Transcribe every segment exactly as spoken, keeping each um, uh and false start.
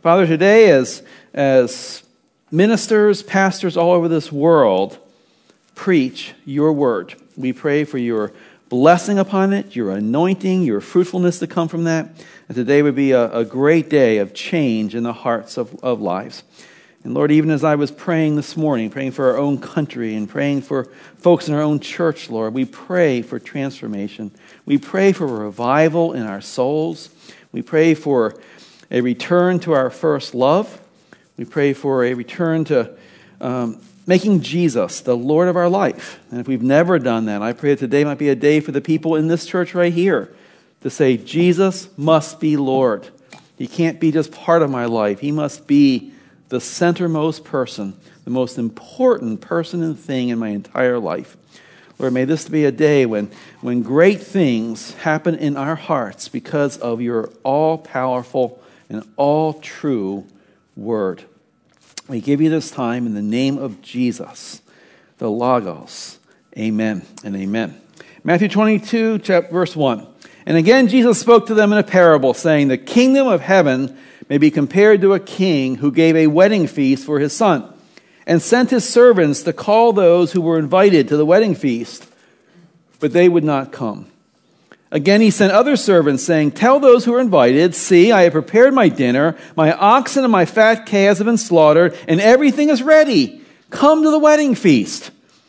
Father, today as, as ministers, pastors all over this world preach your word, we pray for your blessing upon it, your anointing, your fruitfulness to come from that. And today would be a, a great day of change in the hearts of, of lives. And Lord, even as I was praying this morning, praying for our own country and praying for folks in our own church, Lord, we pray for transformation. We pray for a revival in our souls. We pray for a return to our first love. We pray for a return to um, making Jesus the Lord of our life. And if we've never done that, I pray that today might be a day for the people in this church right here to say, Jesus must be Lord. He can't be just part of my life. He must be the centermost person, the most important person and thing in my entire life. Lord, may this be a day when, when great things happen in our hearts because of your all-powerful and all-true word. We give you this time in the name of Jesus, the Logos. Amen and amen. Matthew twenty-two, chapter, verse one. And again Jesus spoke to them in a parable, saying, the kingdom of heaven may be compared to a king who gave a wedding feast for his son, and sent his servants to call those who were invited to the wedding feast, but they would not come. Again, he sent other servants, saying, tell those who are invited, see, I have prepared my dinner, my oxen and my fat calves have been slaughtered, and everything is ready. Come to the wedding feast.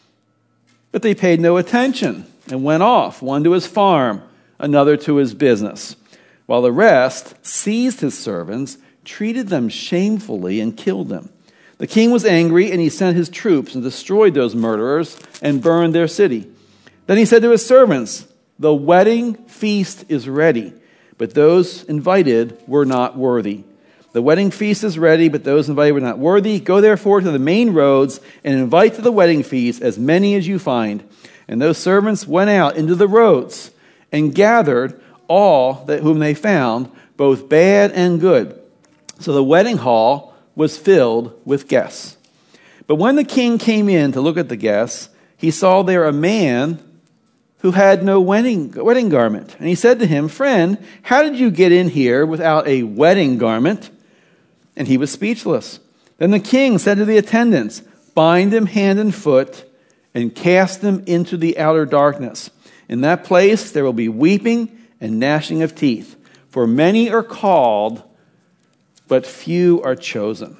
But they paid no attention and went off, one to his farm, another to his business, while the rest seized his servants, treated them shamefully, and killed them. The king was angry, and he sent his troops and destroyed those murderers and burned their city. Then he said to his servants, the wedding feast is ready, but those invited were not worthy. The wedding feast is ready, but those invited were not worthy. Go therefore to the main roads and invite to the wedding feast as many as you find. And those servants went out into the roads and gathered all that whom they found, both bad and good. So the wedding hall was filled with guests. But when the king came in to look at the guests, he saw there a man who had no wedding, wedding garment. And he said to him, friend, how did you get in here without a wedding garment? And he was speechless. Then the king said to the attendants, bind him hand and foot and cast him into the outer darkness. In that place there will be weeping and gnashing of teeth, for many are called, but few are chosen.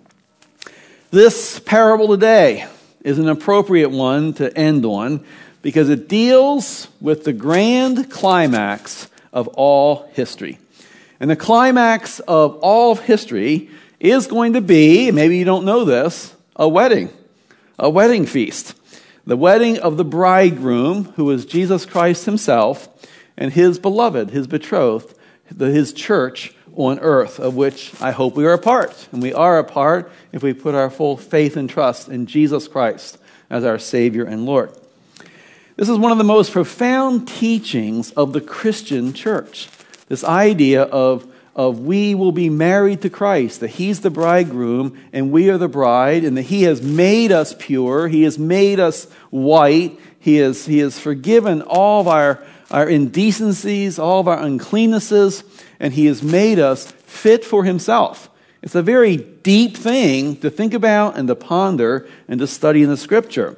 This parable today is an appropriate one to end on, because it deals with the grand climax of all history. And the climax of all of history is going to be, maybe you don't know this, a wedding, a wedding feast. The wedding of the bridegroom, who is Jesus Christ himself, and his beloved, his betrothed, his church on earth, of which I hope we are a part. And we are a part if we put our full faith and trust in Jesus Christ as our Savior and Lord. This is one of the most profound teachings of the Christian church. This idea of, of we will be married to Christ, that he's the bridegroom and we are the bride, and that he has made us pure, he has made us white, he has, he has forgiven all of our, our indecencies, all of our uncleannesses, and he has made us fit for himself. It's a very deep thing to think about and to ponder and to study in the Scripture.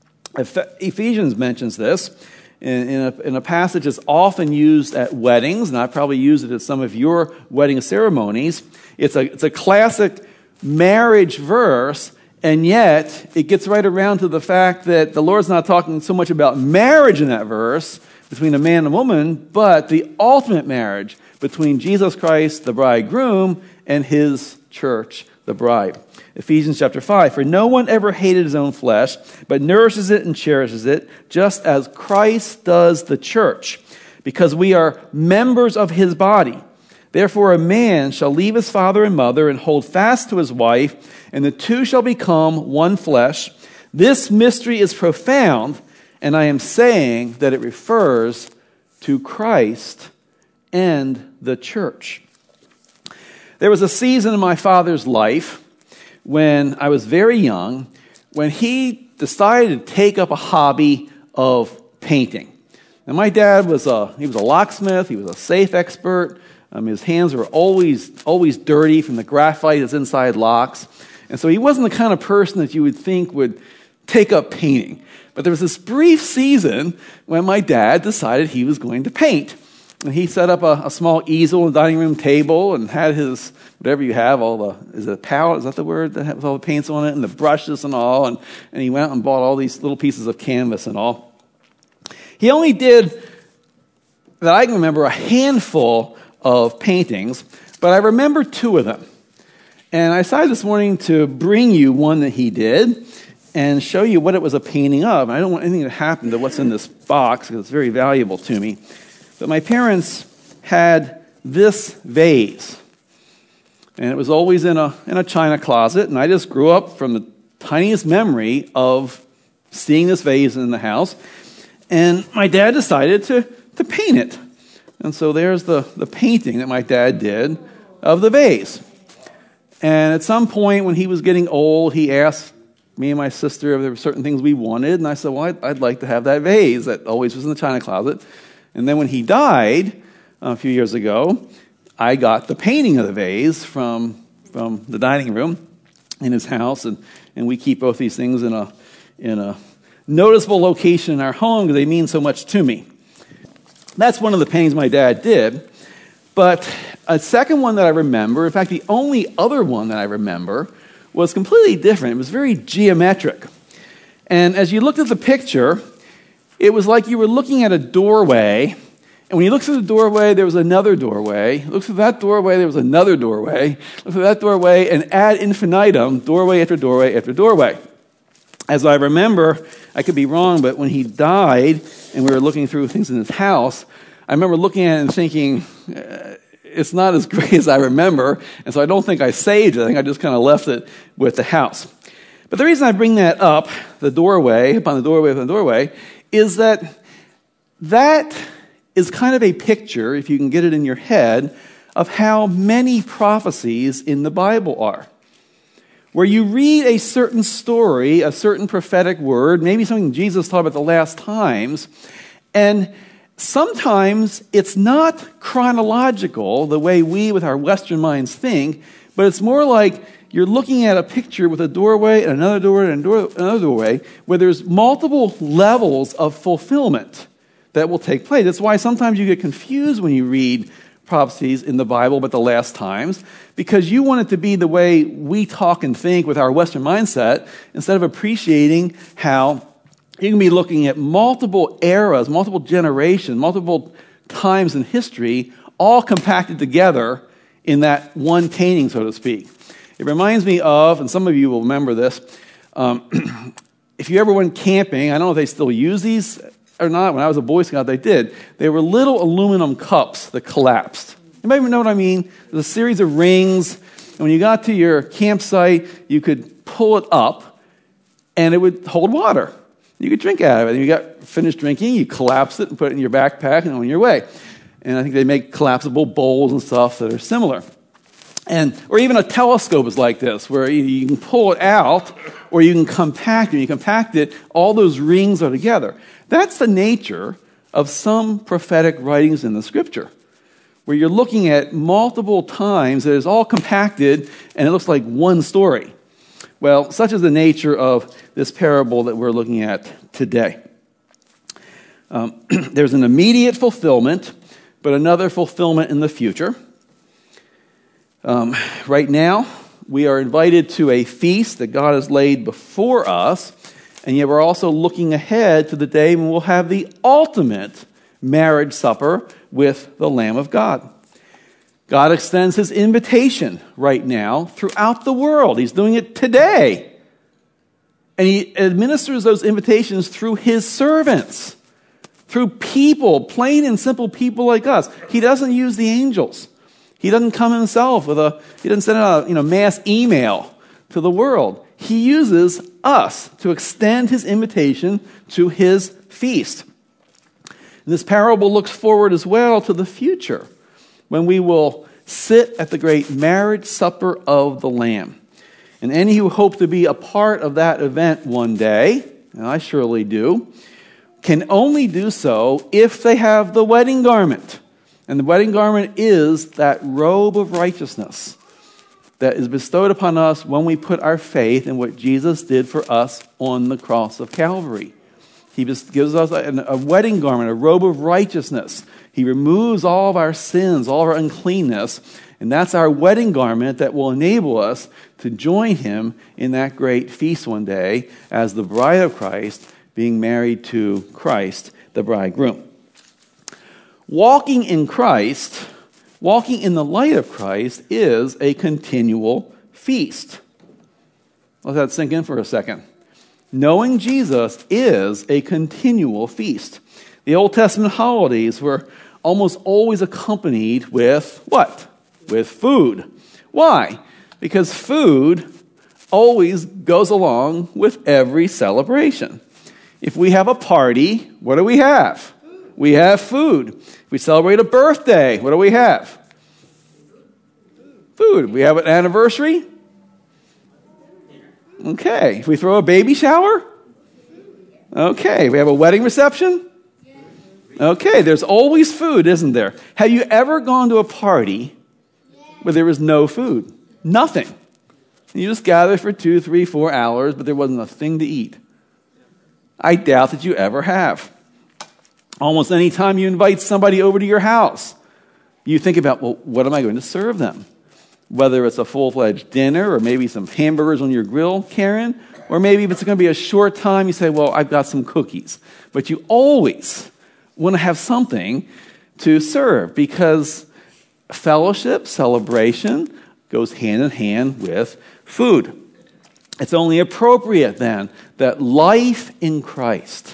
Ephesians mentions this in, in, a, in a passage that's often used at weddings, and I probably use it at some of your wedding ceremonies. It's a, it's a classic marriage verse, and yet it gets right around to the fact that the Lord's not talking so much about marriage in that verse between a man and a woman, but the ultimate marriage between Jesus Christ, the bridegroom, and his church, the bride. Ephesians chapter five, for no one ever hated his own flesh, but nourishes it and cherishes it, just as Christ does the church, because we are members of his body. Therefore a man shall leave his father and mother and hold fast to his wife, and the two shall become one flesh. This mystery is profound, and I am saying that it refers to Christ and the church. There was a season in my father's life when I was very young, when he decided to take up a hobby of painting. And my dad was a he was a locksmith, he was a safe expert, Um, his hands were always, always dirty from the graphite that's inside locks. And so he wasn't the kind of person that you would think would take up painting. But there was this brief season when my dad decided he was going to paint. And he set up a, a small easel on the dining room table and had his, whatever you have, all the, is it a palette, is that the word, that has all the paints on it, and the brushes and all, and, and he went out and bought all these little pieces of canvas and all. He only did, that I can remember, a handful of paintings, but I remember two of them. And I decided this morning to bring you one that he did and show you what it was a painting of. And I don't want anything to happen to what's in this box because it's very valuable to me. But my parents had this vase, and it was always in a in a china closet, and I just grew up from the tiniest memory of seeing this vase in the house, and my dad decided to, to paint it. And so there's the, the painting that my dad did of the vase. And at some point when he was getting old, he asked me and my sister if there were certain things we wanted, and I said, well, I'd, I'd like to have that vase that always was in the china closet. And then when he died a few years ago, I got the painting of the vase from from the dining room in his house, and, and we keep both these things in a in a noticeable location in our home because they mean so much to me. That's one of the paintings my dad did. But a second one that I remember, in fact, the only other one that I remember, was completely different. It was very geometric. And as you looked at the picture, it was like you were looking at a doorway, and when you looked through the doorway, there was another doorway. Looked through that doorway, there was another doorway. Looked through that doorway, and ad infinitum, doorway after doorway after doorway. As I remember, I could be wrong, but when he died, and we were looking through things in his house, I remember looking at it and thinking, uh, it's not as great as I remember, and so I don't think I saved it. I think I just kind of left it with the house. But the reason I bring that up, the doorway, upon the doorway upon the doorway, is that that is kind of a picture, if you can get it in your head, of how many prophecies in the Bible are. Where you read a certain story, a certain prophetic word, maybe something Jesus taught about the last times, and sometimes it's not chronological the way we with our Western minds think, but it's more like you're looking at a picture with a doorway and another doorway and another doorway where there's multiple levels of fulfillment that will take place. That's why sometimes you get confused when you read prophecies in the Bible but the last times, because you want it to be the way we talk and think with our Western mindset instead of appreciating how you can be looking at multiple eras, multiple generations, multiple times in history, all compacted together in that one painting, so to speak. It reminds me of, and some of you will remember this, um, if you ever went camping, I don't know if they still use these or not. When I was a Boy Scout, they did. They were little aluminum cups that collapsed. Anybody know what I mean? There's a series of rings, and when you got to your campsite, you could pull it up, and it would hold water. You could drink out of it. And you got finished drinking, you collapse it and put it in your backpack and on your way. And I think they make collapsible bowls and stuff that are similar. And or even a telescope is like this, where you can pull it out or you can compact it. You compact it, all those rings are together. That's the nature of some prophetic writings in the Scripture, where you're looking at multiple times that is all compacted and it looks like one story. Well, such is the nature of this parable that we're looking at today. Um, there's an immediate fulfillment, but another fulfillment in the future. Um, right now, we are invited to a feast that God has laid before us, and yet we're also looking ahead to the day when we'll have the ultimate marriage supper with the Lamb of God. God extends his invitation right now throughout the world. He's doing it today. And he administers those invitations through his servants, through people, plain and simple people like us. He doesn't use the angels. He doesn't come himself with a, he doesn't send out a you know, mass email to the world. He uses us to extend his invitation to his feast. And this parable looks forward as well to the future, when we will sit at the great marriage supper of the Lamb. And any who hope to be a part of that event one day, and I surely do, can only do so if they have the wedding garment And the wedding garment is that robe of righteousness that is bestowed upon us when we put our faith in what Jesus did for us on the cross of Calvary. He just gives us a, a wedding garment, a robe of righteousness. He removes all of our sins, all of our uncleanness, and that's our wedding garment that will enable us to join him in that great feast one day as the bride of Christ being married to Christ, the bridegroom. Walking in Christ, walking in the light of Christ, is a continual feast. Let that sink in for a second. Knowing Jesus is a continual feast. The Old Testament holidays were almost always accompanied with what? With food. Why? Because food always goes along with every celebration. If we have a party, what do we have? We have food. If we celebrate a birthday, what do we have? Food. We have an anniversary? Okay. If we throw a baby shower? Okay. We have a wedding reception? Okay. There's always food, isn't there? Have you ever gone to a party where there was no food? Nothing. You just gathered for two, three, four hours, but there wasn't a thing to eat. I doubt that you ever have. Almost any time you invite somebody over to your house, you think about, well, what am I going to serve them? Whether it's a full-fledged dinner or maybe some hamburgers on your grill, Karen, or maybe if it's going to be a short time, you say, well, I've got some cookies. But you always want to have something to serve because fellowship, celebration goes hand in hand with food. It's only appropriate then that life in Christ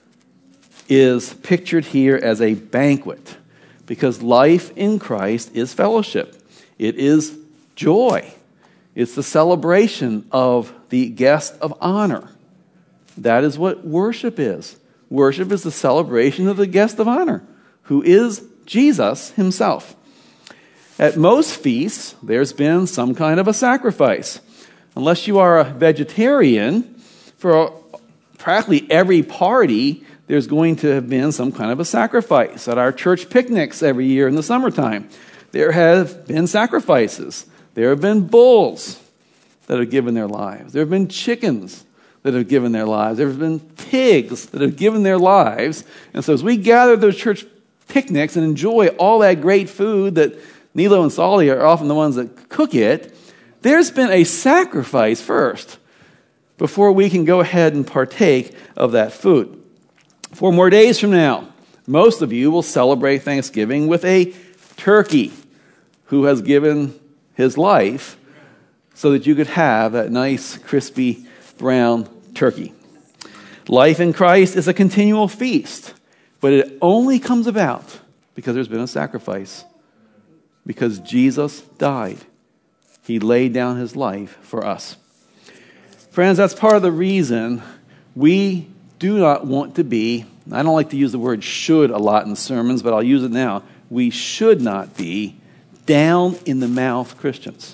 is pictured here as a banquet because life in Christ is fellowship. It is joy. It's the celebration of the guest of honor. That is what worship is. Worship is the celebration of the guest of honor, who is Jesus himself. At most feasts, there's been some kind of a sacrifice. Unless you are a vegetarian, for practically every party, there's going to have been some kind of a sacrifice. At our church picnics every year in the summertime, there have been sacrifices. There have been bulls that have given their lives. There have been chickens that have given their lives. There have been pigs that have given their lives. And so as we gather those church picnics and enjoy all that great food that Nilo and Sally are often the ones that cook it, there's been a sacrifice first before we can go ahead and partake of that food. Four more days from now, most of you will celebrate Thanksgiving with a turkey who has given his life so that you could have that nice, crispy, brown turkey. Life in Christ is a continual feast, but it only comes about because there's been a sacrifice. Because Jesus died. He laid down his life for us. Friends, that's part of the reason we do not want to be, I don't like to use the word should a lot in sermons, but I'll use it now. We should not be down in the mouth Christians.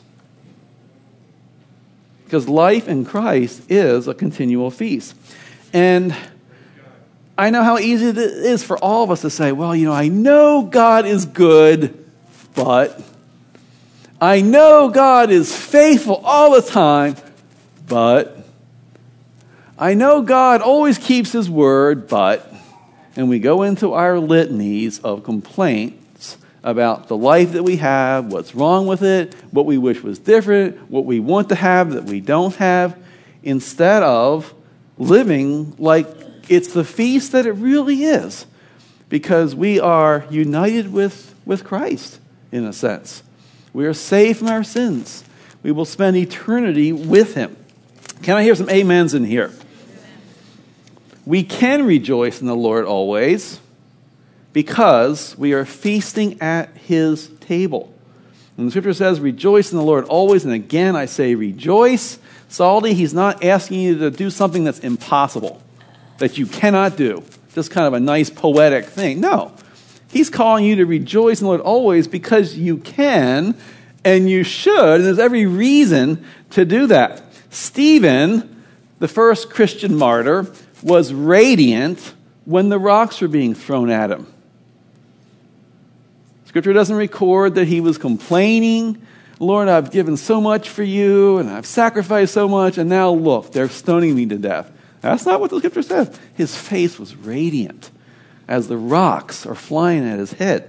Because life in Christ is a continual feast. And I know how easy it is for all of us to say, well, you know, I know God is good, but I know God is faithful all the time, but I know God always keeps his word, but, and we go into our litanies of complaints about the life that we have, what's wrong with it, what we wish was different, what we want to have that we don't have, instead of living like it's the feast that it really is, because we are united with, with Christ, in a sense. We are saved from our sins. We will spend eternity with him. Can I hear some amens in here? We can rejoice in the Lord always because we are feasting at his table. When the scripture says, rejoice in the Lord always, and again I say rejoice, Saldi, he's not asking you to do something that's impossible, that you cannot do. Just kind of a nice poetic thing. No. He's calling you to rejoice in the Lord always because you can and you should, and there's every reason to do that. Stephen, the first Christian martyr, was radiant when the rocks were being thrown at him. Scripture doesn't record that he was complaining. Lord, I've given so much for you, and I've sacrificed so much, and now look, they're stoning me to death. That's not what the Scripture says. His face was radiant as the rocks are flying at his head.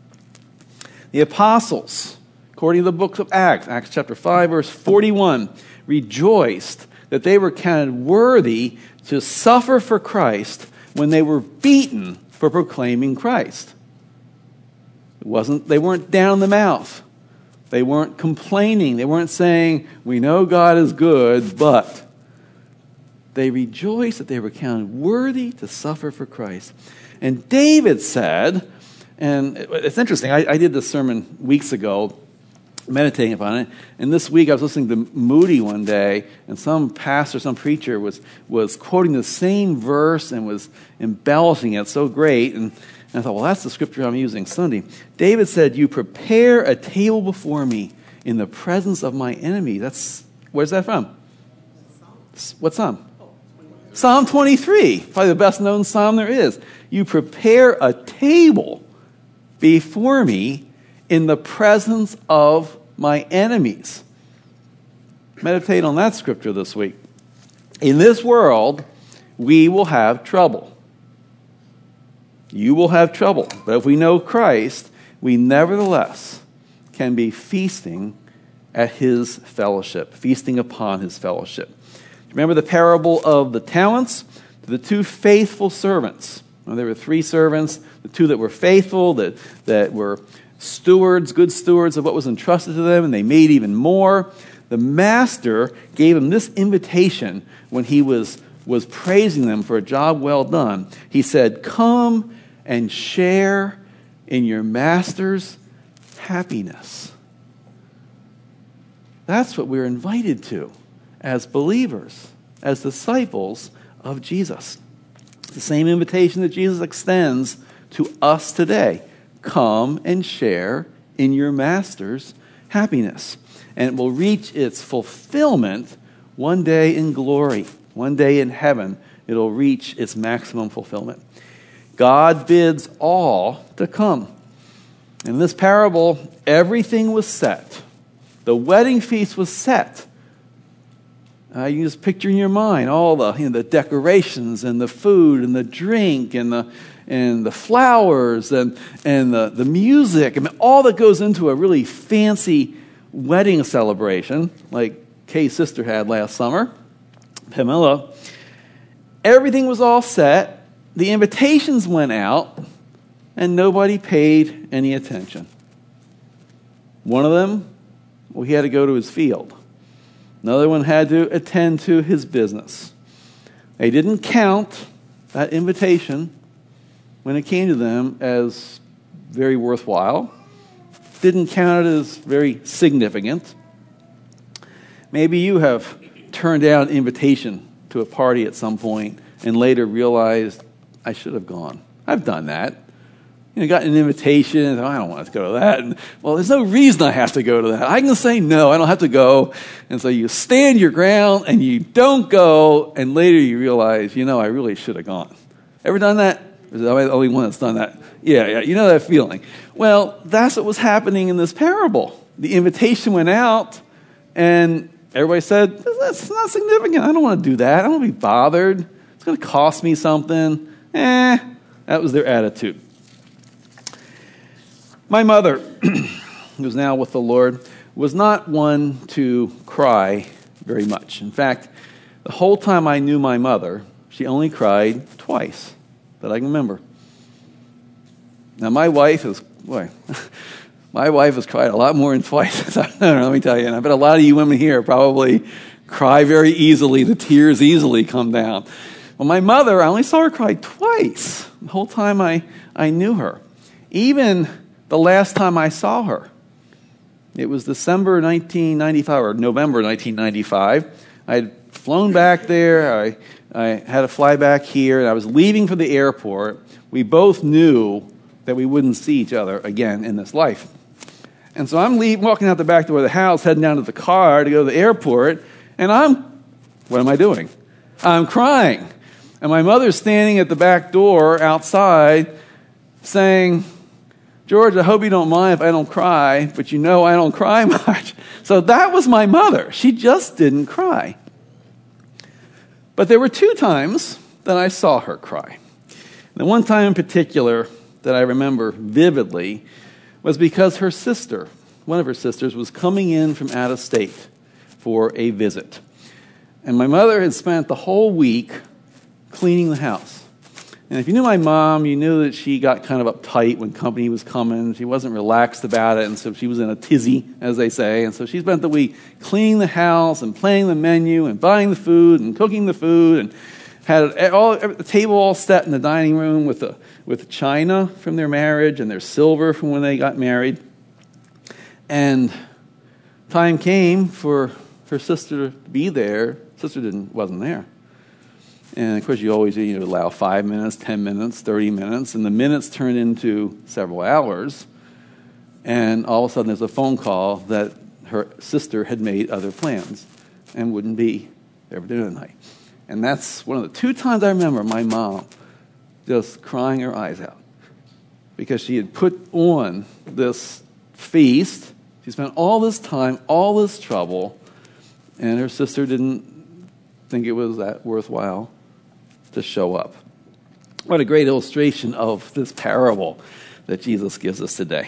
The apostles, according to the book of Acts, Acts chapter five, verse forty-one, rejoiced that they were counted worthy to suffer for Christ when they were beaten for proclaiming Christ. It wasn't, they weren't down the mouth. They weren't complaining. They weren't saying, we know God is good, but they rejoiced that they were counted worthy to suffer for Christ. And David said, and it's interesting, I, I did this sermon weeks ago, meditating upon it, and this week I was listening to Moody one day, and some pastor, some preacher was was quoting the same verse and was embellishing it so great, and, and I thought, well, that's the scripture I'm using Sunday. David said, you prepare a table before me in the presence of my enemy. That's, where's that from? What psalm? Psalm twenty-three, probably the best known psalm there is. You prepare a table before me in the presence of my enemies. Meditate on that scripture this week. In this world, we will have trouble. You will have trouble. But if we know Christ, we nevertheless can be feasting at his fellowship, feasting upon his fellowship. Remember the parable of the talents? The two faithful servants. Well, there were three servants, the two that were faithful, that, that were stewards, good stewards of what was entrusted to them, and they made even more. The master gave them this invitation when he was, was praising them for a job well done. He said, come and share in your master's happiness. That's what we're invited to as believers, as disciples of Jesus. It's the same invitation that Jesus extends to us today. Come and share in your master's happiness. And it will reach its fulfillment one day in glory. One day in heaven, it'll reach its maximum fulfillment. God bids all to come. In this parable, everything was set. The wedding feast was set. Uh, you can just picture in your mind all the, you know, the decorations and the food and the drink and the and the flowers and and the, the music. I mean, all that goes into a really fancy wedding celebration, like Kay's sister had last summer, Pamela. Everything was all set. The invitations went out, and nobody paid any attention. One of them, well, he had to go to his field. Another one had to attend to his business. They didn't count that invitation when it came to them as very worthwhile. Didn't count it as very significant. Maybe you have turned down an invitation to a party at some point and later realized, I should have gone. I've done that. You know, got an invitation, and, oh, I don't want to go to that. And, well, there's no reason I have to go to that. I can say no, I don't have to go. And so you stand your ground and you don't go, and later you realize, you know, I really should have gone. Ever done that? Or is I the only one that's done that? Yeah, yeah, you know that feeling. Well, that's what was happening in this parable. The invitation went out, and everybody said, that's not significant. I don't want to do that. I don't want to be bothered. It's going to cost me something. Eh, that was their attitude. My mother, who is now with the Lord, was not one to cry very much. In fact, the whole time I knew my mother, she only cried twice that I can remember. Now, my wife is, boy, my wife has cried a lot more than twice. I don't know, let me tell you. And I bet a lot of you women here probably cry very easily. The tears easily come down. Well, my mother, I only saw her cry twice the whole time I, I knew her. Even the last time I saw her, it was December nineteen ninety-five, or November nineteen ninety-five. I had flown back there. I, I had to fly back here, and I was leaving for the airport. We both knew that we wouldn't see each other again in this life. And so I'm leaving, walking out the back door of the house, heading down to the car to go to the airport, and I'm, what am I doing? I'm crying. And my mother's standing at the back door outside saying, George, I hope you don't mind if I don't cry, but you know I don't cry much. So that was my mother. She just didn't cry. But there were two times that I saw her cry. The one time in particular that I remember vividly was because her sister, one of her sisters, was coming in from out of state for a visit. And my mother had spent the whole week cleaning the house. And if you knew my mom, you knew that she got kind of uptight when company was coming. She wasn't relaxed about it, and so she was in a tizzy, as they say. And so she spent the week cleaning the house and planning the menu and buying the food and cooking the food and had all the table all set in the dining room with the with the china from their marriage and their silver from when they got married. And time came for her sister to be there. Sister didn't wasn't there. And, of course, you always you know, allow five minutes, ten minutes, thirty minutes, and the minutes turn into several hours. And all of a sudden there's a phone call that her sister had made other plans and wouldn't be there for dinner tonight. And that's one of the two times I remember my mom just crying her eyes out because she had put on this feast. She spent all this time, all this trouble, and her sister didn't think it was that worthwhile to show up. What a great illustration of this parable that Jesus gives us today.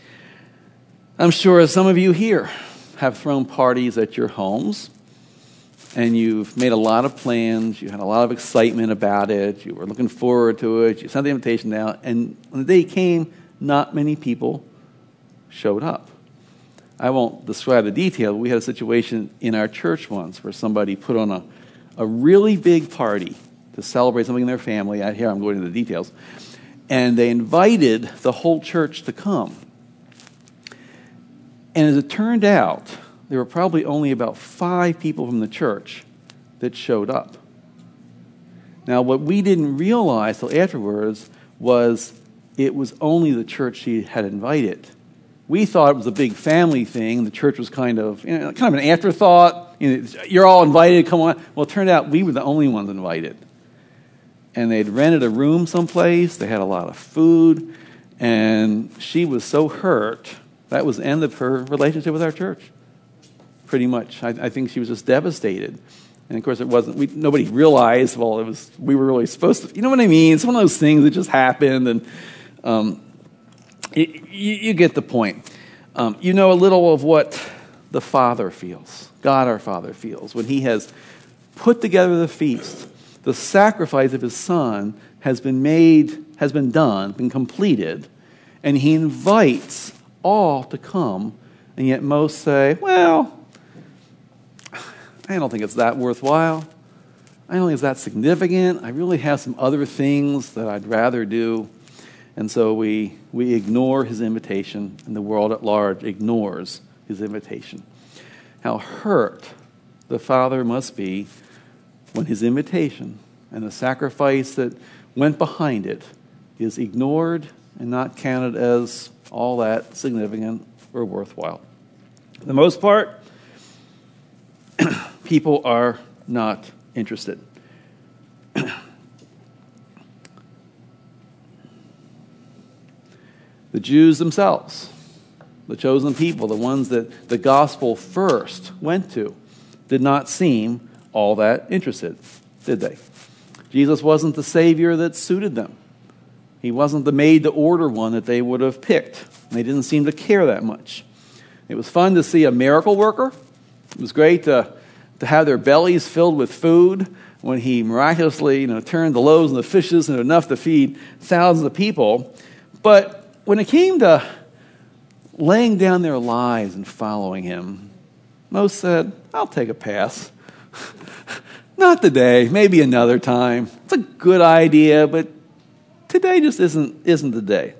I'm sure some of you here have thrown parties at your homes, and you've made a lot of plans, you had a lot of excitement about it, you were looking forward to it, you sent the invitation out, and when the day came, not many people showed up. I won't describe the detail, but we had a situation in our church once where somebody put on a, a really big party to celebrate something in their family. Out here I'm going into the details. And they invited the whole church to come. And as it turned out, there were probably only about five people from the church that showed up. Now, what we didn't realize till afterwards was it was only the church she had invited. We thought it was a big family thing. The church was kind of, you know, kind of an afterthought. You know, you're all invited, come on. Well, it turned out we were the only ones invited. And they'd rented a room someplace. They had a lot of food. And she was so hurt. That was the end of her relationship with our church. Pretty much. I, I think she was just devastated. And of course, it wasn't, we, nobody realized, well, it was, we were really supposed to, you know what I mean? It's one of those things that just happened. And, um, You, you get the point. Um, you know a little of what the Father feels, God our Father feels, when he has put together the feast. The sacrifice of his Son has been made, has been done, been completed, and he invites all to come, and yet most say, well, I don't think it's that worthwhile. I don't think it's that significant. I really have some other things that I'd rather do. And so we we ignore his invitation, and the world at large ignores his invitation. How hurt the Father must be when his invitation and the sacrifice that went behind it is ignored and not counted as all that significant or worthwhile. For the most part, people are not interested. The Jews themselves, the chosen people, the ones that the gospel first went to, did not seem all that interested, did they? Jesus wasn't the Savior that suited them. He wasn't the made-to-order one that they would have picked. They didn't seem to care that much. It was fun to see a miracle worker. It was great to, to have their bellies filled with food when he miraculously, you know, turned the loaves and the fishes into enough to feed thousands of people. But when it came to laying down their lives and following him, most said, I'll take a pass. Not today, maybe another time. It's a good idea, but today just isn't, isn't the day.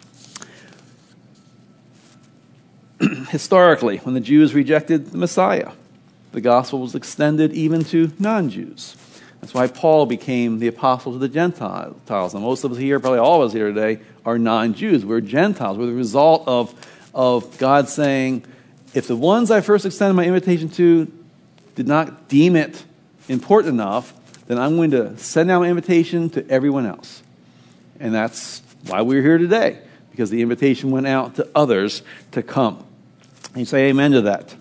Historically, when the Jews rejected the Messiah, the gospel was extended even to non-Jews. That's why Paul became the apostle to the Gentiles. And most of us here, probably all of us here today, are non-Jews. We're Gentiles. We're the result of, of God saying, if the ones I first extended my invitation to did not deem it important enough, then I'm going to send out an invitation to everyone else. And that's why we're here today. because the invitation went out to others to come. And you say amen to that.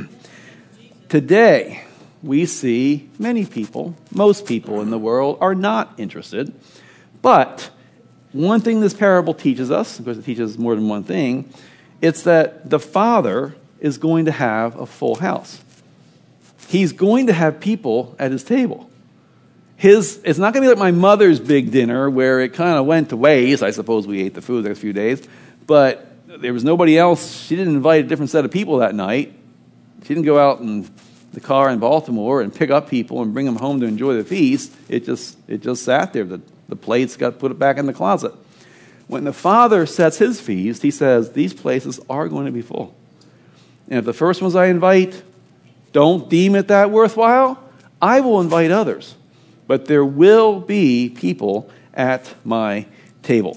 Today, we see many people, most people in the world are not interested. But one thing this parable teaches us, because it teaches more than one thing, it's that the Father is going to have a full house. He's going to have people at his table. His, it's not going to be like my mother's big dinner where it kind of went to waste. I suppose we ate the food the next few days. But there was nobody else. She didn't invite a different set of people that night. She didn't go out in the car in Baltimore and pick up people and bring them home to enjoy the feast. It just it just sat there. The, the plates got put back in the closet. When the Father sets his feast, he says, these places are going to be full. And if the first ones I invite don't deem it that worthwhile, I will invite others. But there will be people at my table.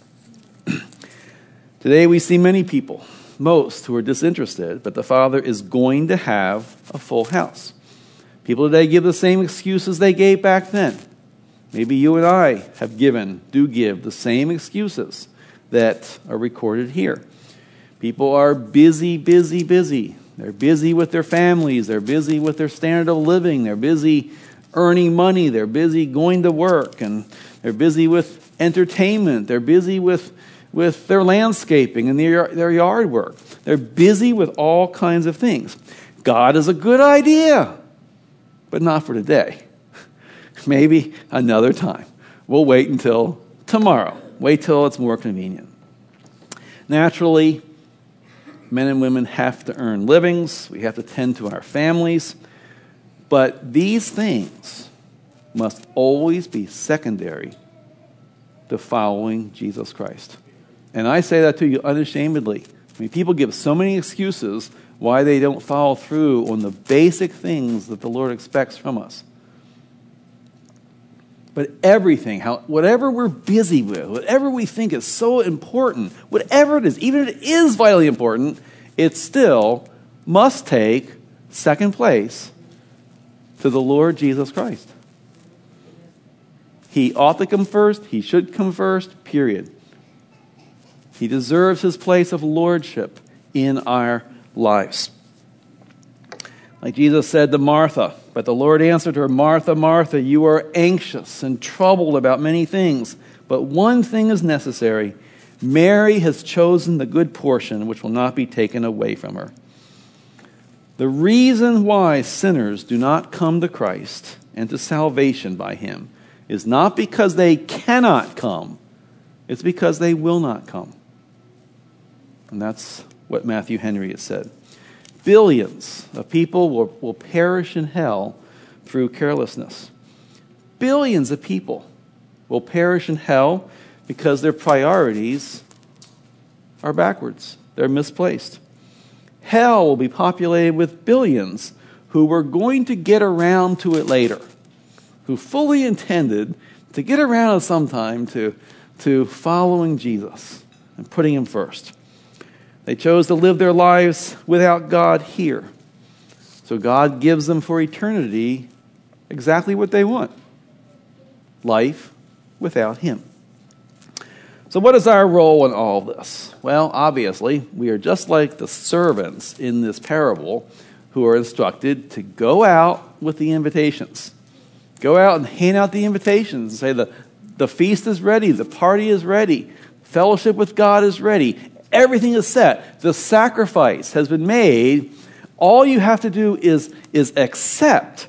Today we see many people, most who are disinterested, but the Father is going to have a full house. People today give the same excuses they gave back then. Maybe you and I have given, do give the same excuses that are recorded here. People are busy, busy, busy. They're busy with their families. They're busy with their standard of living. They're busy earning money. They're busy going to work. And they're busy with entertainment. They're busy with, with their landscaping and their, their yard work. They're busy with all kinds of things. God is a good idea, but not for today. Maybe another time. We'll wait until tomorrow. Wait till it's more convenient. Naturally, men and women have to earn livings. We have to tend to our families. But these things must always be secondary to following Jesus Christ. And I say that to you unashamedly. I mean, people give so many excuses why they don't follow through on the basic things that the Lord expects from us. But everything, how, whatever we're busy with, whatever we think is so important, whatever it is, even if it is vitally important, it still must take second place to the Lord Jesus Christ. He ought to come first. He should come first, period. He deserves his place of lordship in our lives. Like Jesus said to Martha, but the Lord answered her, Martha, Martha, you are anxious and troubled about many things, but one thing is necessary. Mary has chosen the good portion, which will not be taken away from her. The reason why sinners do not come to Christ and to salvation by him is not because they cannot come. It's because they will not come. And that's what Matthew Henry has said. Billions of people will, will perish in hell through carelessness. Billions of people will perish in hell because their priorities are backwards. They're misplaced. Hell will be populated with billions who were going to get around to it later, who fully intended to get around sometime to, to following Jesus and putting him first. They chose to live their lives without God here. So God gives them for eternity exactly what they want. Life without him. So what is our role in all this? Well, obviously, we are just like the servants in this parable who are instructed to go out with the invitations. Go out and hand out the invitations and say the, the feast is ready, the party is ready, fellowship with God is ready. Everything is set. The sacrifice has been made. All you have to do is, is accept.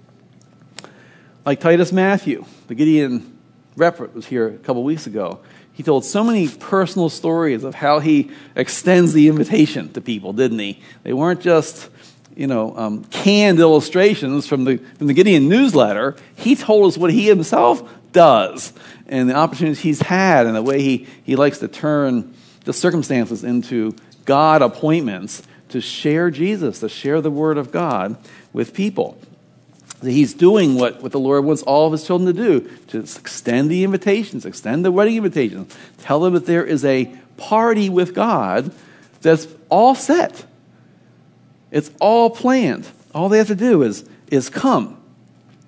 Like Titus Matthew, the Gideon Repret was here a couple weeks ago. He told so many personal stories of how he extends the invitation to people, didn't he? They weren't just, you know, um, canned illustrations from the, from the Gideon newsletter. He told us what he himself does and the opportunities he's had and the way he, he likes to turn the circumstances into God appointments to share Jesus, to share the word of God with people. He's doing what, what the Lord wants all of his children to do, to extend the invitations, extend the wedding invitations, tell them that there is a party with God that's all set. It's all planned. All they have to do is, is come.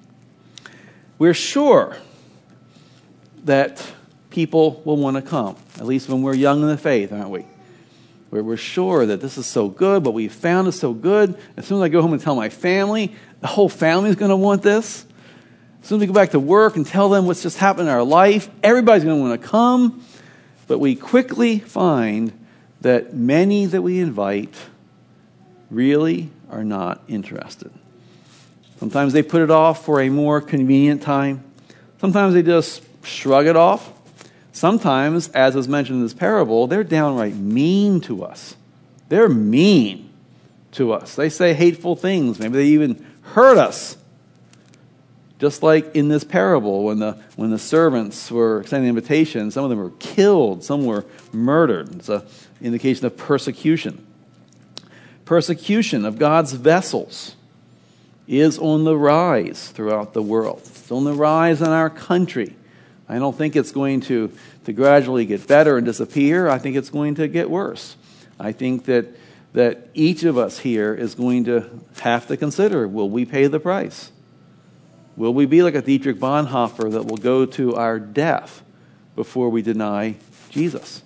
We're sure that people will want to come. At least when we're young in the faith, aren't we? Where we're sure that this is so good, but we found it so good. As soon as I go home and tell my family, the whole family is going to want this. As soon as we go back to work and tell them what's just happened in our life, everybody's going to want to come. But we quickly find that many that we invite really are not interested. Sometimes they put it off for a more convenient time. Sometimes they just shrug it off. Sometimes, as is mentioned in this parable, they're downright mean to us. They're mean to us. They say hateful things. Maybe they even hurt us. Just like in this parable, when the when the servants were extending the invitation, some of them were killed, some were murdered. It's an indication of persecution. Persecution of God's vessels is on the rise throughout the world. It's on the rise in our country. I don't think it's going to, to gradually get better and disappear. I think it's going to get worse. I think that that each of us here is going to have to consider, will we pay the price? Will we be like a Dietrich Bonhoeffer that will go to our death before we deny Jesus?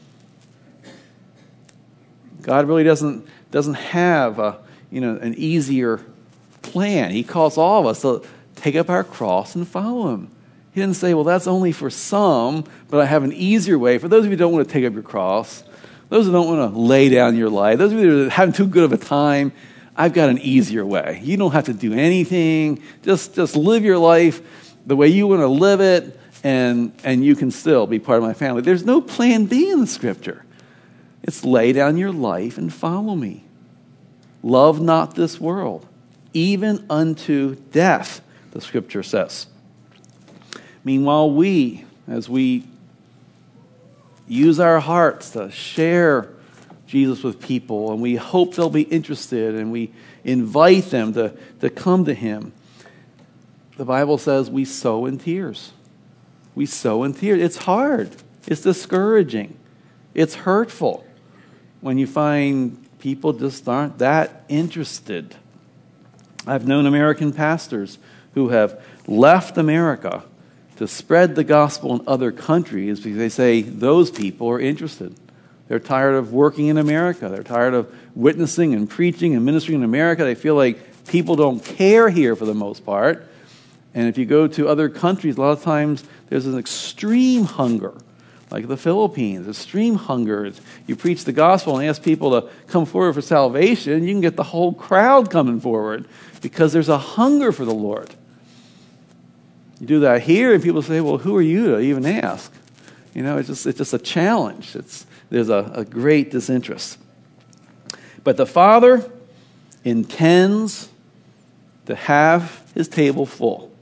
God really doesn't doesn't have a, you know, an easier plan. He calls all of us to take up our cross and follow him. He didn't say, well, that's only for some, but I have an easier way. For those of you who don't want to take up your cross, those who don't want to lay down your life, those of you who are having too good of a time, I've got an easier way. You don't have to do anything. Just, just live your life the way you want to live it, and, and you can still be part of my family. There's no plan B in the Scripture. It's lay down your life and follow me. Love not this world, even unto death, the Scripture says. Meanwhile, we, as we use our hearts to share Jesus with people, and we hope they'll be interested, and we invite them to, to come to him, the Bible says we sow in tears. We sow in tears. It's hard. It's discouraging. It's hurtful when you find people just aren't that interested. I've known American pastors who have left America to spread the gospel in other countries because they say those people are interested. They're tired of working in America. They're tired of witnessing and preaching and ministering in America. They feel like people don't care here for the most part. And if you go to other countries, a lot of times there's an extreme hunger, like the Philippines, extreme hunger. You preach the gospel and ask people to come forward for salvation, you can get the whole crowd coming forward because there's a hunger for the Lord. You do that here, and people say, well, who are you to even ask? You know, it's just it's just a challenge. It's There's a, a great disinterest. But the Father intends to have his table full.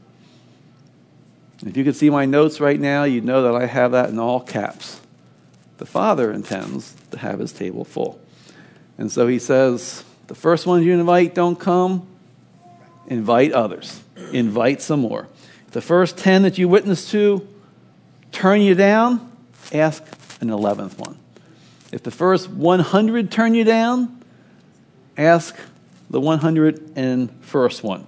If you could see my notes right now, you'd know that I have that in all caps. The Father intends to have his table full. And so he says, the first ones you invite don't come, invite others. Invite some more. If the first ten that you witness to turn you down, ask an eleventh one. If the first one hundred turn you down, ask the one hundred first one.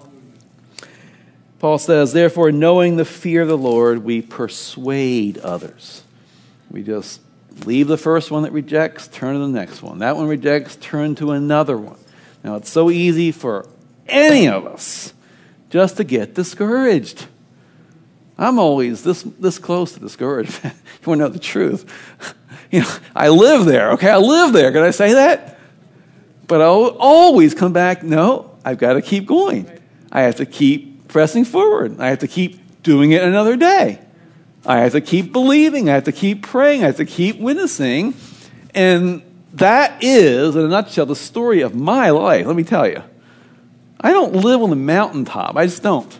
Paul says, therefore, knowing the fear of the Lord, we persuade others. We just leave the first one that rejects, turn to the next one. That one rejects, turn to another one. Now, it's so easy for any of us just to get discouraged. I'm always this this close to discouragement. You want to know the truth? You know, I live there, okay? I live there. Can I say that? But I'll always come back, no, I've got to keep going. I have to keep pressing forward. I have to keep doing it another day. I have to keep believing. I have to keep praying. I have to keep witnessing. And that is, in a nutshell, the story of my life. Let me tell you. I don't live on the mountaintop. I just don't.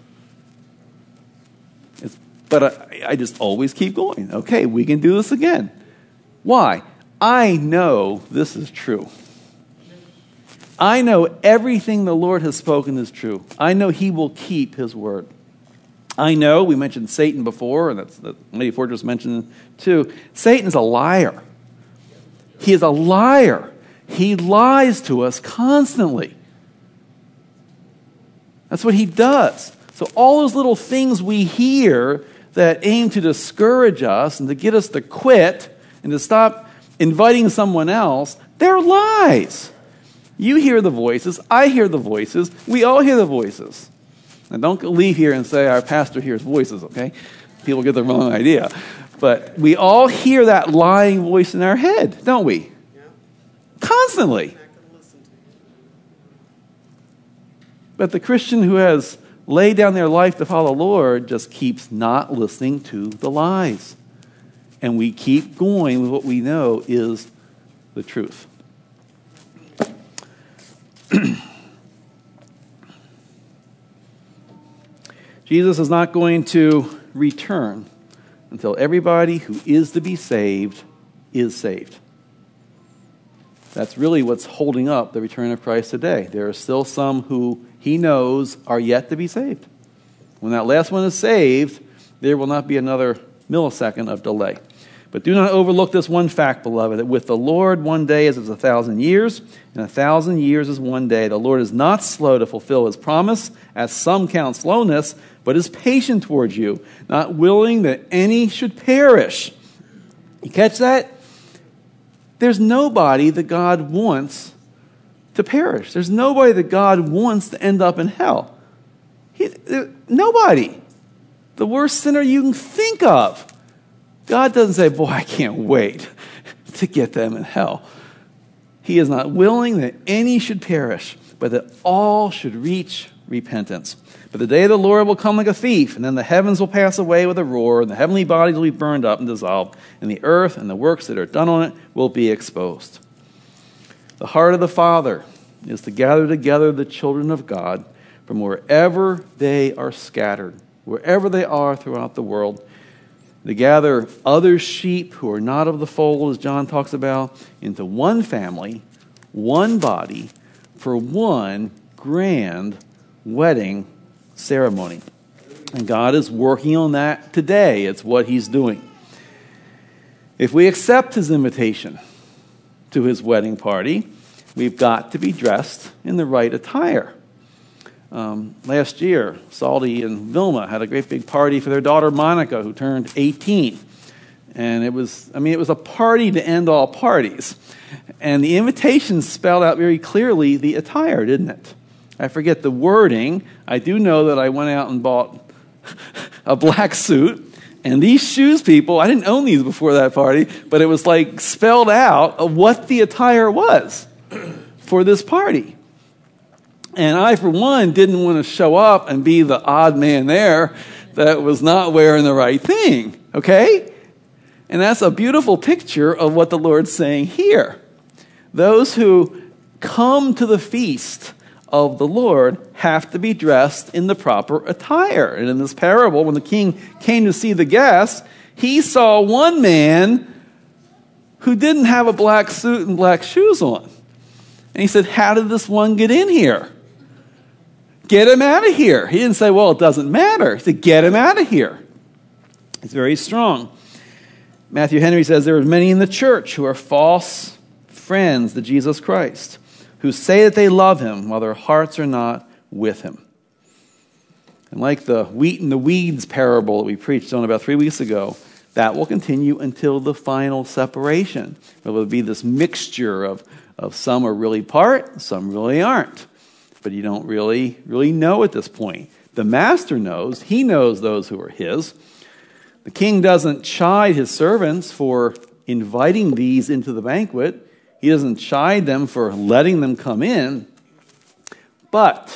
It's, but I, I just always keep going. Okay, we can do this again. Why? I know this is true. I know everything the Lord has spoken is true. I know he will keep his word. I know, we mentioned Satan before, and that's that Lady Fortress mentioned too. Satan's a liar. He is a liar. He lies to us constantly. That's what he does. So all those little things we hear that aim to discourage us and to get us to quit and to stop inviting someone else, they're lies. You hear the voices. I hear the voices. We all hear the voices. Now, don't leave here and say our pastor hears voices, okay? People get the wrong idea. But we all hear that lying voice in our head, don't we? Yeah. Constantly. But the Christian who has laid down their life to follow the Lord just keeps not listening to the lies. And we keep going with what we know is the truth. Jesus is not going to return until everybody who is to be saved is saved. That's really what's holding up the return of Christ today. There are still some who he knows are yet to be saved. When that last one is saved, there will not be another millisecond of delay. But do not overlook this one fact, beloved, that with the Lord one day is as a thousand years, and a thousand years is one day. The Lord is not slow to fulfill his promise, as some count slowness, but is patient towards you, not willing that any should perish. You catch that? There's nobody that God wants to perish. There's nobody that God wants to end up in hell. He, nobody. The worst sinner you can think of. God doesn't say, boy, I can't wait to get them in hell. He is not willing that any should perish, but that all should reach repentance. But the day of the Lord will come like a thief, and then the heavens will pass away with a roar, and the heavenly bodies will be burned up and dissolved, and the earth and the works that are done on it will be exposed. The heart of the Father is to gather together the children of God from wherever they are scattered, wherever they are throughout the world, to gather other sheep who are not of the fold, as John talks about, into one family, one body, for one grand wedding ceremony. And God is working on that today. It's what he's doing. If we accept his invitation to his wedding party, we've got to be dressed in the right attire. Um, last year, Saldi and Vilma had a great big party for their daughter Monica, who turned eighteen. And it was, I mean, it was a party to end all parties. And the invitation spelled out very clearly the attire, didn't it? I forget the wording. I do know that I went out and bought a black suit. And these shoes, people, I didn't own these before that party, but it was like spelled out of what the attire was for this party. And I, for one, didn't want to show up and be the odd man there that was not wearing the right thing, okay? And that's a beautiful picture of what the Lord's saying here. Those who come to the feast of the Lord have to be dressed in the proper attire. And in this parable, when the king came to see the guests, he saw one man who didn't have a black suit and black shoes on. And he said, how did this one get in here? Get him out of here. He didn't say, well, it doesn't matter. He said, get him out of here. It's very strong. Matthew Henry says, there are many in the church who are false friends to Jesus Christ, who say that they love him while their hearts are not with him. And like the wheat and the weeds parable that we preached on about three weeks ago, that will continue until the final separation. It will be this mixture of, of some are really part, some really aren't. But you don't really, really know at this point. The master knows. He knows those who are his. The king doesn't chide his servants for inviting these into the banquet. He doesn't chide them for letting them come in. But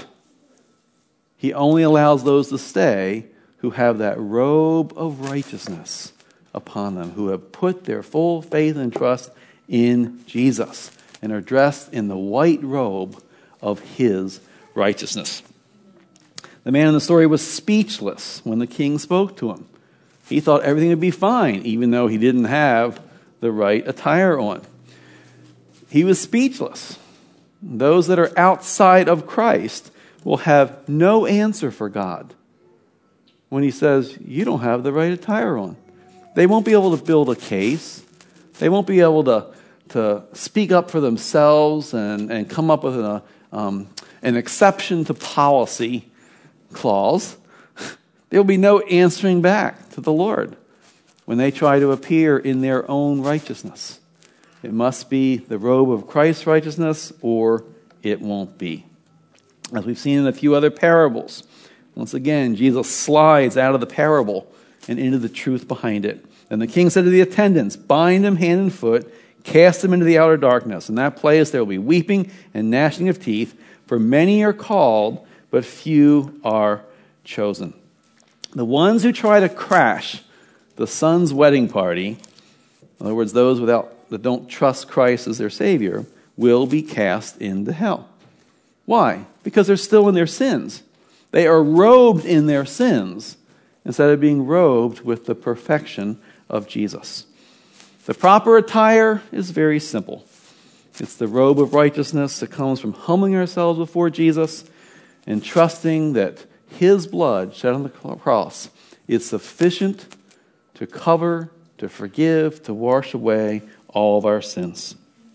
he only allows those to stay who have that robe of righteousness upon them, who have put their full faith and trust in Jesus and are dressed in the white robe of his righteousness. The man in the story was speechless when the king spoke to him. He thought everything would be fine, even though he didn't have the right attire on. He was speechless. Those that are outside of Christ will have no answer for God when he says, you don't have the right attire on. They won't be able to build a case. They won't be able to, to speak up for themselves and, and come up with a, um, an exception to policy clause. There will be no answering back to the Lord when they try to appear in their own righteousness. It must be the robe of Christ's righteousness, or it won't be. As we've seen in a few other parables, once again, Jesus slides out of the parable and into the truth behind it. And the king said to the attendants, "Bind him hand and foot, cast him into the outer darkness. In that place there will be weeping and gnashing of teeth, for many are called, but few are chosen." The ones who try to crash the Son's wedding party, in other words, those without that don't trust Christ as their Savior, will be cast into hell. Why? Because they're still in their sins. They are robed in their sins instead of being robed with the perfection of Jesus. The proper attire is very simple. It's the robe of righteousness that comes from humbling ourselves before Jesus and trusting that his blood shed on the cross is sufficient to cover, to forgive, to wash away all of our sins.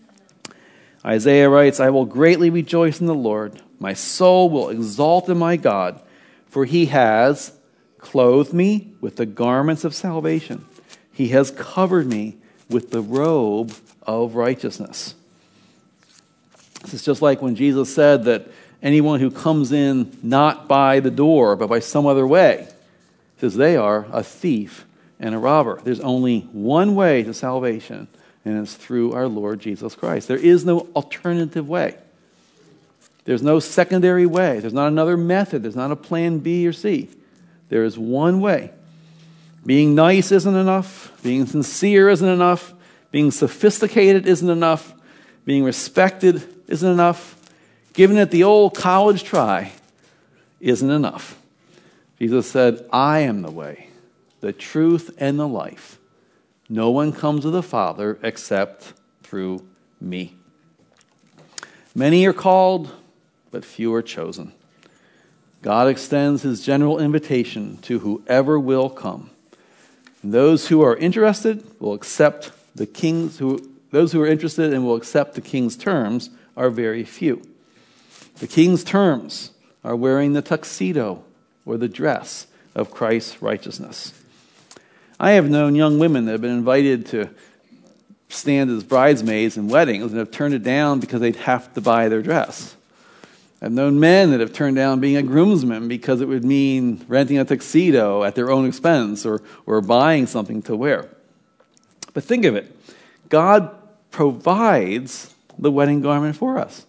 Isaiah writes, "I will greatly rejoice in the Lord. My soul will exalt in my God, for he has clothed me with the garments of salvation. He has covered me with the robe of righteousness." This is just like when Jesus said that anyone who comes in not by the door, but by some other way, says they are a thief and a robber. There's only one way to salvation, and it's through our Lord Jesus Christ. There is no alternative way. There's no secondary way. There's not another method. There's not a plan B or C. There is one way. Being nice isn't enough. Being sincere isn't enough. Being sophisticated isn't enough. Being respected isn't enough. Giving it the old college try isn't enough. Jesus said, "I am the way, the truth, and the life. No one comes to the Father except through me." Many are called, but few are chosen. God extends his general invitation to whoever will come. And those who are interested will accept the king's who those who are interested and will accept the king's terms are very few. The king's terms are wearing the tuxedo or the dress of Christ's righteousness. I have known young women that have been invited to stand as bridesmaids in weddings and have turned it down because they'd have to buy their dress. I've known men that have turned down being a groomsman because it would mean renting a tuxedo at their own expense or, or buying something to wear. But think of it. God provides the wedding garment for us.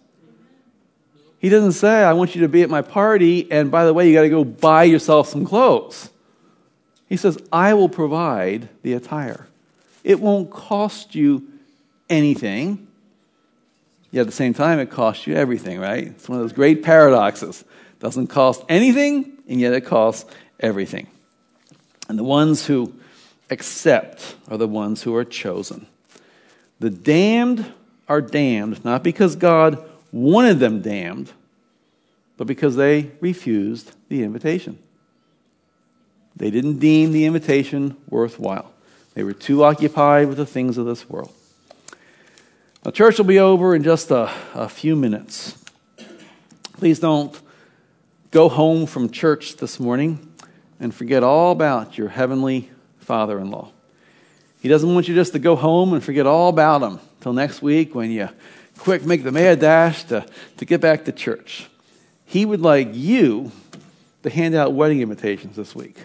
He doesn't say, "I want you to be at my party, and by the way, you got to go buy yourself some clothes." He says, "I will provide the attire. It won't cost you anything. Yet at the same time, it costs you everything," right? It's one of those great paradoxes. It doesn't cost anything, and yet it costs everything. And the ones who accept are the ones who are chosen. The damned are damned, not because God wanted them damned, but because they refused the invitation. They didn't deem the invitation worthwhile. They were too occupied with the things of this world. Now, church will be over in just a, a few minutes. Please don't go home from church this morning and forget all about your heavenly father-in-law. He doesn't want you just to go home and forget all about him till next week when you quick make the mad dash to, to get back to church. He would like you to hand out wedding invitations this week.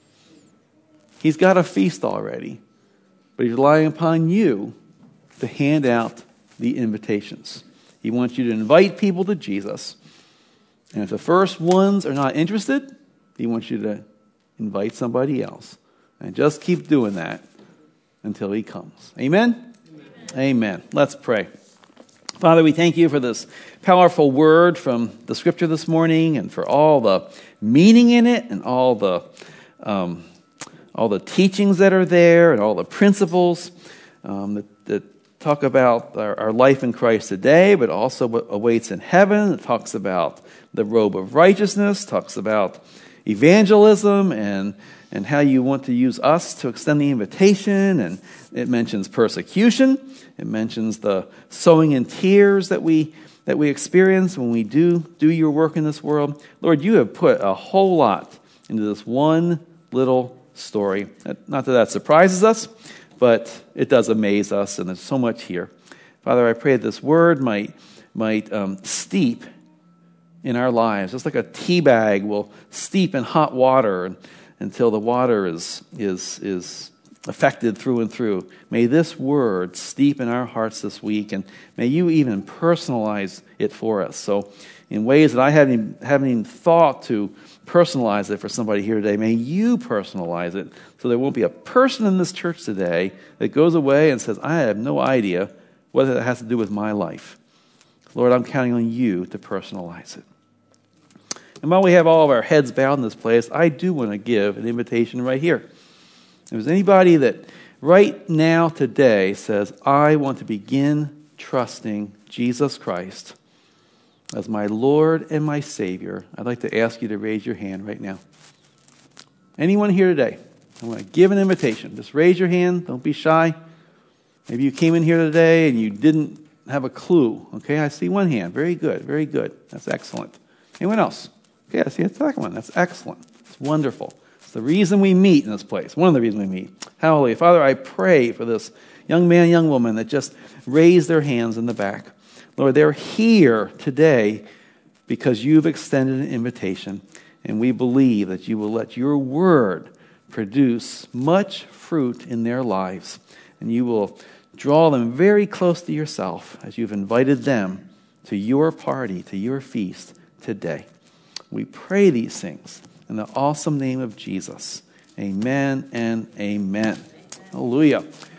He's got a feast already, but he's relying upon you to hand out the invitations. He wants you to invite people to Jesus. And if the first ones are not interested, he wants you to invite somebody else. And just keep doing that until he comes. Amen? Amen. Amen. Let's pray. Father, we thank you for this powerful word from the scripture this morning and for all the meaning in it and all the um, all the teachings that are there and all the principles um, that, that talk about our, our life in Christ today, but also what awaits in heaven. It talks about the robe of righteousness, talks about evangelism and and how you want to use us to extend the invitation, and it mentions persecution. It mentions the sowing in tears that we that we experience when we do do your work in this world. Lord, you have put a whole lot into this one little story. Not that that surprises us, but it does amaze us, and there's so much here. Father, I pray that this word might, might um, steep in our lives, just like a tea bag will steep in hot water and, until the water is, is, is affected through and through. May this word steep in our hearts this week, and may you even personalize it for us. So in ways that I haven't even, haven't even thought to personalize it for somebody here today, may you personalize it so there won't be a person in this church today that goes away and says, I have no idea what that has to do with my life. Lord, I'm counting on you to personalize it. And while we have all of our heads bowed in this place, I do want to give an invitation right here. If there's anybody that right now today says, I want to begin trusting Jesus Christ as my Lord and my Savior, I'd like to ask you to raise your hand right now. Anyone here today? I want to give an invitation. Just raise your hand. Don't be shy. Maybe you came in here today and you didn't have a clue. Okay, I see one hand. Very good, very good. That's excellent. Anyone else? Okay, I see a second one. That's excellent. It's wonderful. It's the reason we meet in this place. One of the reasons we meet. Hallelujah. Father, I pray for this young man, young woman that just raised their hands in the back. Lord, they're here today because you've extended an invitation, and we believe that you will let your word produce much fruit in their lives, and you will draw them very close to yourself as you've invited them to your party, to your feast today. We pray these things in the awesome name of Jesus. Amen and amen. Hallelujah.